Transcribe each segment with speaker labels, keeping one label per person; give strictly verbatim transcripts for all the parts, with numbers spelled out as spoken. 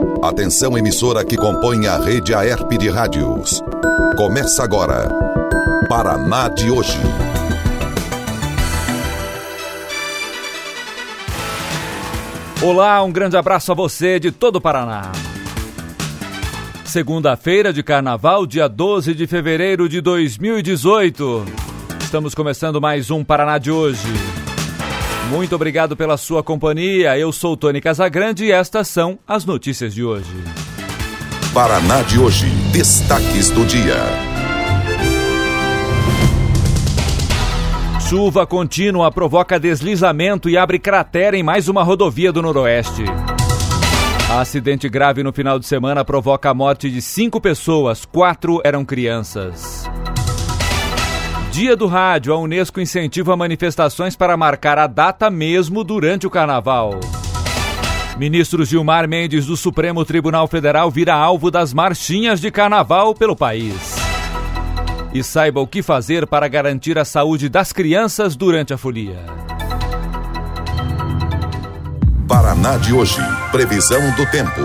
Speaker 1: Atenção, emissora que compõe a rede Aerp de rádios. Começa agora, Paraná de hoje.
Speaker 2: Olá, um grande abraço a você de todo o Paraná. Segunda-feira de Carnaval, dia doze de fevereiro de dois mil e dezoito. Estamos começando mais um Paraná de hoje. Muito obrigado pela sua companhia. Eu sou Tony Casagrande e estas são as notícias de hoje.
Speaker 1: Paraná de hoje. Destaques do dia.
Speaker 2: Chuva contínua provoca deslizamento e abre cratera em mais uma rodovia do Noroeste. Acidente grave no final de semana provoca a morte de cinco pessoas, quatro eram crianças. Dia do Rádio, a Unesco incentiva manifestações para marcar a data mesmo durante o Carnaval. Ministro Gilmar Mendes do Supremo Tribunal Federal vira alvo das marchinhas de Carnaval pelo país. E saiba o que fazer para garantir a saúde das crianças durante a folia.
Speaker 1: Paraná de hoje. Previsão do tempo.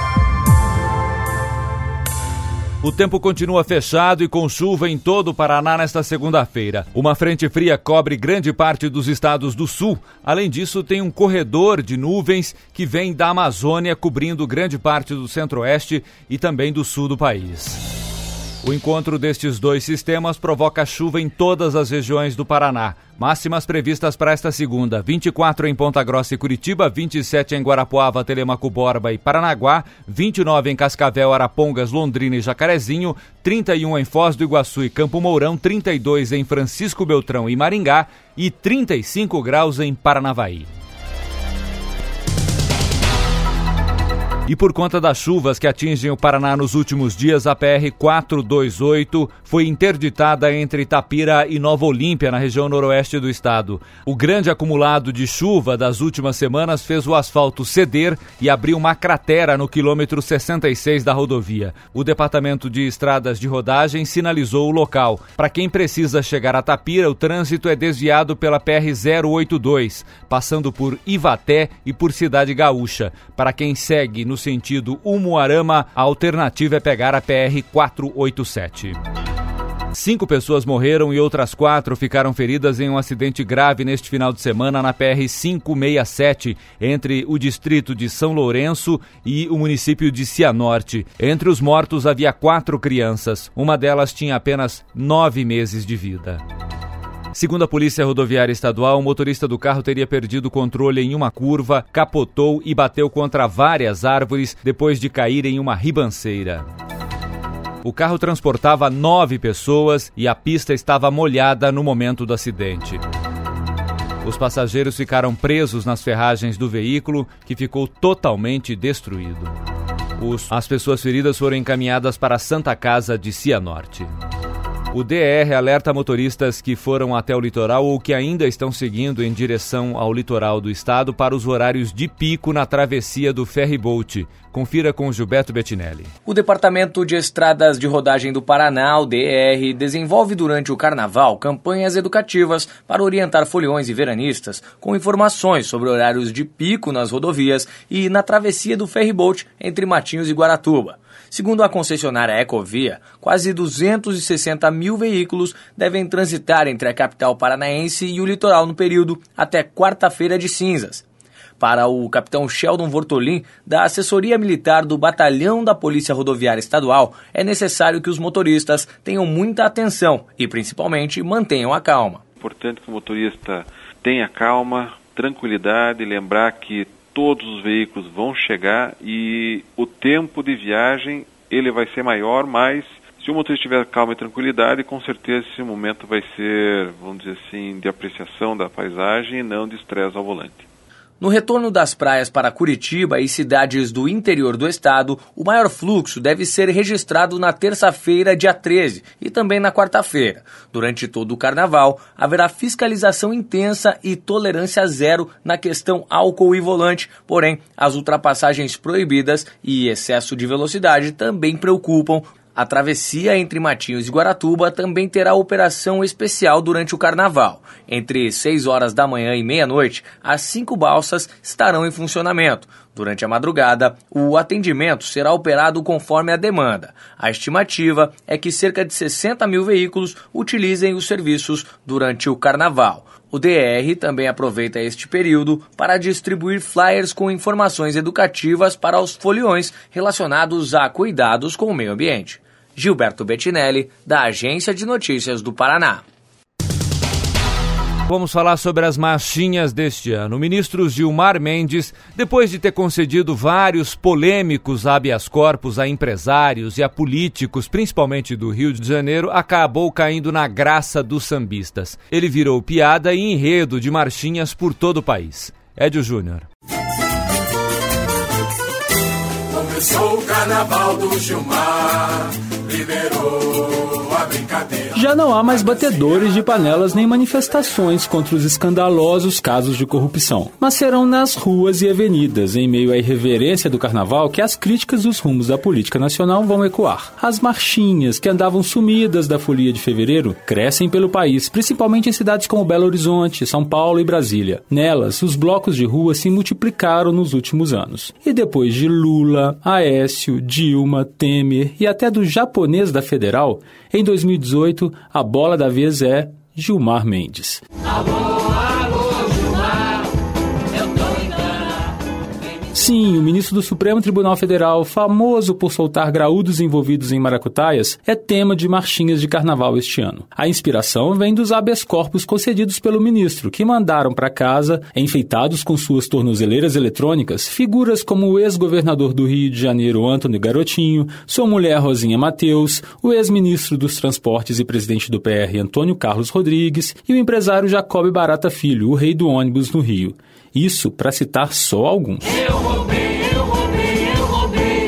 Speaker 2: O tempo continua fechado e com chuva em todo o Paraná nesta segunda-feira. Uma frente fria cobre grande parte dos estados do sul. Além disso, tem um corredor de nuvens que vem da Amazônia, cobrindo grande parte do centro-oeste e também do sul do país. O encontro destes dois sistemas provoca chuva em todas as regiões do Paraná. Máximas previstas para esta segunda: vinte e quatro em Ponta Grossa e Curitiba, vinte e sete em Guarapuava, Telemaco, Borba e Paranaguá, vinte e nove em Cascavel, Arapongas, Londrina e Jacarezinho, trinta e um em Foz do Iguaçu e Campo Mourão, trinta e dois em Francisco Beltrão e Maringá e trinta e cinco graus em Paranavaí. E por conta das chuvas que atingem o Paraná nos últimos dias, a P R quatrocentos e vinte e oito foi interditada entre Itapira e Nova Olímpia, na região noroeste do estado. O grande acumulado de chuva das últimas semanas fez o asfalto ceder e abriu uma cratera no quilômetro sessenta e seis da rodovia. O Departamento de Estradas de Rodagem sinalizou o local. Para quem precisa chegar a Tapira, o trânsito é desviado pela P R zero oito dois, passando por Ivaté e por Cidade Gaúcha. Para quem segue no sentido Umuarama, a alternativa é pegar a P R quatrocentos e oitenta e sete. Cinco pessoas morreram e outras quatro ficaram feridas em um acidente grave neste final de semana na P R quinhentos e sessenta e sete, entre o distrito de São Lourenço e o município de Cianorte. Entre os mortos havia quatro crianças. Uma delas tinha apenas nove meses de vida. Segundo a Polícia Rodoviária Estadual, o motorista do carro teria perdido o controle em uma curva, capotou e bateu contra várias árvores depois de cair em uma ribanceira. O carro transportava nove pessoas e a pista estava molhada no momento do acidente. Os passageiros ficaram presos nas ferragens do veículo, que ficou totalmente destruído. Os, as pessoas feridas foram encaminhadas para a Santa Casa de Cianorte. O D R alerta motoristas que foram até o litoral ou que ainda estão seguindo em direção ao litoral do estado para os horários de pico na travessia do ferryboat. Confira com Gilberto Bettinelli.
Speaker 3: O Departamento de Estradas de Rodagem do Paraná, o D R, desenvolve durante o Carnaval campanhas educativas para orientar foliões e veranistas com informações sobre horários de pico nas rodovias e na travessia do ferryboat entre Matinhos e Guaratuba. Segundo a concessionária Ecovia, quase duzentos e sessenta mil veículos devem transitar entre a capital paranaense e o litoral no período até quarta-feira de cinzas. Para o capitão Sheldon Vortolin, da assessoria militar do Batalhão da Polícia Rodoviária Estadual, é necessário que os motoristas tenham muita atenção e, principalmente, mantenham a calma.
Speaker 4: É importante que o motorista tenha calma, tranquilidade, lembrar que todos os veículos vão chegar e o tempo de viagem ele vai ser maior, mas se o motorista tiver calma e tranquilidade, com certeza esse momento vai ser, vamos dizer assim, de apreciação da paisagem e não de estresse ao volante.
Speaker 3: No retorno das praias para Curitiba e cidades do interior do estado, o maior fluxo deve ser registrado na terça-feira, dia treze, e também na quarta-feira. Durante todo o carnaval, haverá fiscalização intensa e tolerância zero na questão álcool e volante, porém, as ultrapassagens proibidas e excesso de velocidade também preocupam. A travessia entre Matinhos e Guaratuba também terá operação especial durante o Carnaval. Entre seis horas da manhã e meia-noite, as cinco balsas estarão em funcionamento. Durante a madrugada, o atendimento será operado conforme a demanda. A estimativa é que cerca de sessenta mil veículos utilizem os serviços durante o carnaval. O D R também aproveita este período para distribuir flyers com informações educativas para os foliões relacionados a cuidados com o meio ambiente. Gilberto Bettinelli, da Agência de Notícias do Paraná.
Speaker 2: Vamos falar sobre as marchinhas deste ano. O ministro Gilmar Mendes, depois de ter concedido vários polêmicos habeas corpus a empresários e a políticos, principalmente do Rio de Janeiro, acabou caindo na graça dos sambistas. Ele virou piada e enredo de marchinhas por todo o país. Edio Júnior.
Speaker 5: Começou o carnaval do Gilmar, liberou a brincadeira.
Speaker 6: Já não há mais batedores de panelas nem manifestações contra os escandalosos casos de corrupção. Mas serão nas ruas e avenidas, em meio à irreverência do carnaval, que as críticas dos rumos da política nacional vão ecoar. As marchinhas, que andavam sumidas da folia de fevereiro, crescem pelo país, principalmente em cidades como Belo Horizonte, São Paulo e Brasília. Nelas, os blocos de rua se multiplicaram nos últimos anos. E depois de Lula, Aécio, Dilma, Temer e até do japonês da Federal, em dois mil e dezoito, a bola da vez é Gilmar Mendes.
Speaker 5: Alô, alô, Gilmar, eu tô em cana.
Speaker 6: Sim, o ministro do Supremo Tribunal Federal, famoso por soltar graúdos envolvidos em maracutaias, é tema de marchinhas de carnaval este ano. A inspiração vem dos habeas corpus concedidos pelo ministro, que mandaram para casa, enfeitados com suas tornozeleiras eletrônicas, figuras como o ex-governador do Rio de Janeiro, Antony Garotinho, sua mulher Rosinha Mateus, o ex-ministro dos Transportes e presidente do P R, Antônio Carlos Rodrigues, e o empresário Jacob Barata Filho, o rei do ônibus no Rio. Isso para citar só alguns.
Speaker 5: Eu roubei, eu roubei, eu roubei.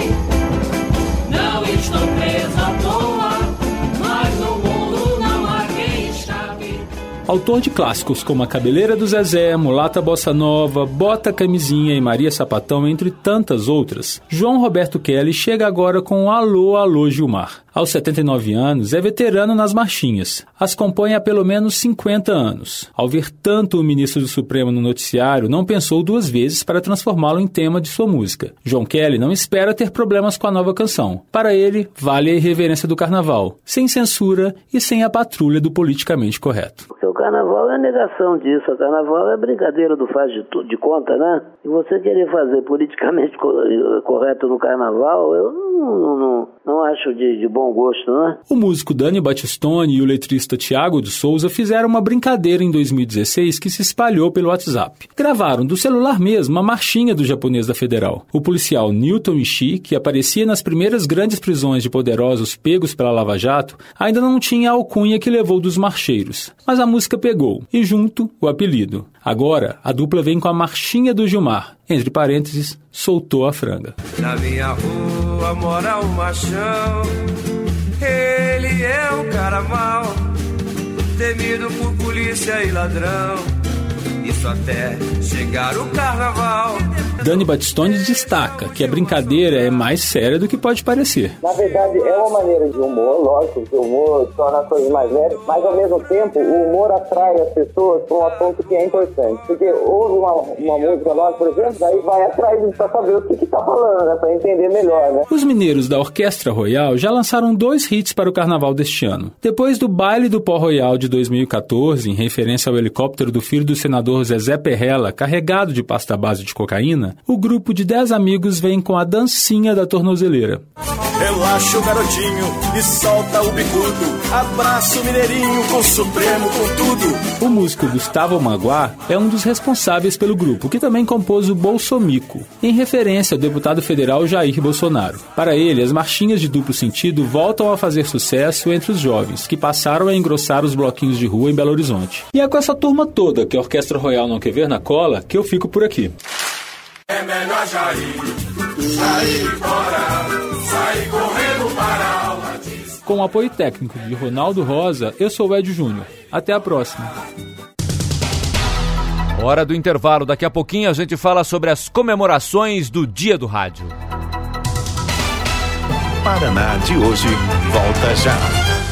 Speaker 5: Não estou preso à toa, mas no mundo não há quem escape.
Speaker 6: Autor de clássicos como A Cabeleira do Zezé, Mulata Bossa Nova, Bota Camisinha e Maria Sapatão, entre tantas outras, João Roberto Kelly chega agora com Alô, Alô Gilmar. Aos setenta e nove anos, é veterano nas marchinhas. As compõe há pelo menos cinquenta anos. Ao ver tanto o ministro do Supremo no noticiário, não pensou duas vezes para transformá-lo em tema de sua música. João Kelly não espera ter problemas com a nova canção. Para ele, vale a irreverência do carnaval, sem censura e sem a patrulha do politicamente correto.
Speaker 7: Porque o carnaval é a negação disso. O carnaval é brincadeira do faz de, tu, de conta, né? E você querer fazer politicamente correto no carnaval, eu não, não, não, não acho de, de bom gosto, né?
Speaker 6: O músico Dani Battistoni e o letrista Tiago de Souza fizeram uma brincadeira em dois mil e dezesseis que se espalhou pelo WhatsApp. Gravaram do celular mesmo a marchinha do japonês da Federal. O policial Newton Ishii, que aparecia nas primeiras grandes prisões de poderosos pegos pela Lava Jato, ainda não tinha a alcunha que levou dos marcheiros. Mas a música pegou, e junto, o apelido. Agora, a dupla vem com a marchinha do Gilmar. Entre parênteses, soltou a franga.
Speaker 8: Na minha rua mora um machão, ele é um cara mau, temido por polícia e ladrão, isso até chegar o carnaval.
Speaker 6: Dani Battistoni destaca que a brincadeira é mais séria do que pode parecer.
Speaker 9: Na verdade, é uma maneira de humor, lógico que o humor torna as coisas mais leves, mas ao mesmo tempo o humor atrai as pessoas para um assunto que é importante. Porque houve uma, uma música nossa, por exemplo, daí vai atrás para saber o que está falando, né, para entender melhor, né?
Speaker 6: Os mineiros da Orquestra Royal já lançaram dois hits para o carnaval deste ano. Depois do Baile do Pó Royal de dois mil e catorze, em referência ao helicóptero do filho do senador Zezé Perrella, carregado de pasta base de cocaína, o grupo de dez amigos vem com a dancinha da tornozeleira.
Speaker 5: Relaxa o garotinho e solta o bicudo. Abraça o mineirinho com o Supremo, com tudo.
Speaker 6: O músico Gustavo Maguá é um dos responsáveis pelo grupo, que também compôs o Bolsomico, em referência ao deputado federal Jair Bolsonaro. Para ele, as marchinhas de duplo sentido voltam a fazer sucesso entre os jovens, que passaram a engrossar os bloquinhos de rua em Belo Horizonte. E é com essa turma toda que a Orquestra Royal não quer ver na cola que eu fico por aqui.
Speaker 5: É melhor já ir, sair fora, sair correndo para a aula de...
Speaker 6: Com o apoio técnico de Ronaldo Rosa, eu sou o Edio Júnior. Até a próxima.
Speaker 2: Hora do intervalo. Daqui a pouquinho a gente fala sobre as comemorações do Dia do Rádio.
Speaker 1: Paraná de hoje volta já.